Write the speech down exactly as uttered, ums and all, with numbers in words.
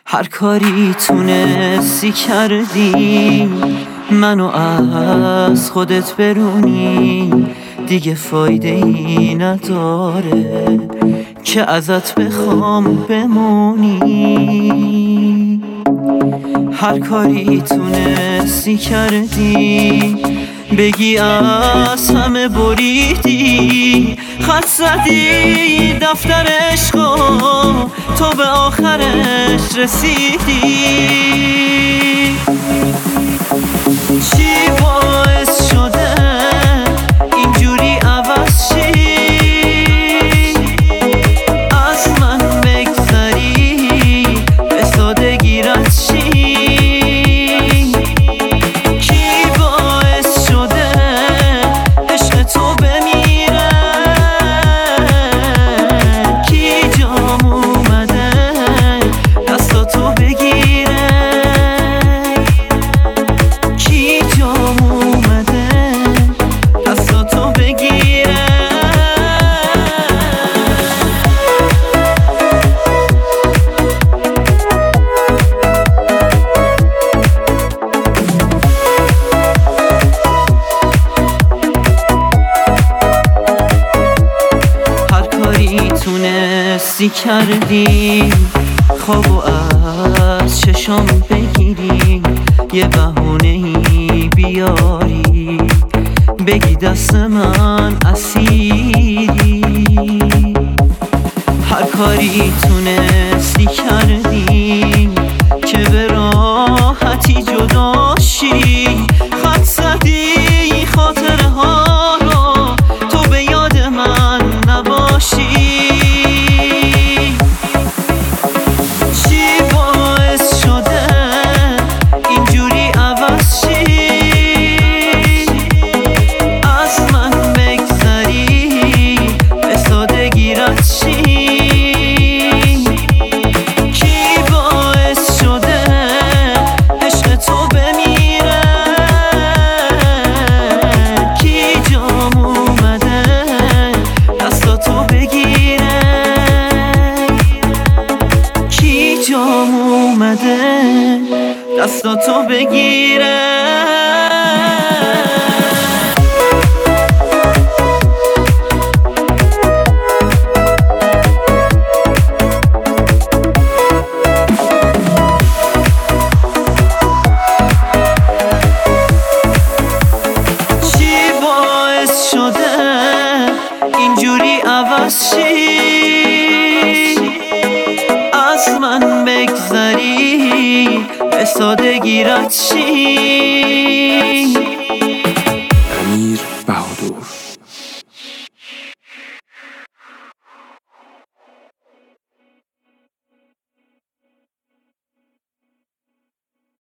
هر کاری تونستی کردی منو از خودت برونی، دیگه فایده ای نداره که ازت بخوام بمونی. هر کاری تونستی کردی، بگی از همه بریدی، خط زدی دفتر عشقو، تو به آخرش رسیدی. چی باعث شده اینجوری عوض شی، از من بگذری به سادگی رد شی؟ تونستی کردی خوابو از چشام بگیری، یه بهونه‌ای بیاری، بگی دست من اسیری. هر کاری تونستی کردی که به راحتی جدا شی، خط زدی خاطره ها رو تو به یاد من نباشی. جام اومده دستاتو بگیره. چی باعث شده اینجوری عوض شی، از من بگذری به سادگی رد شی؟ امیر بهادر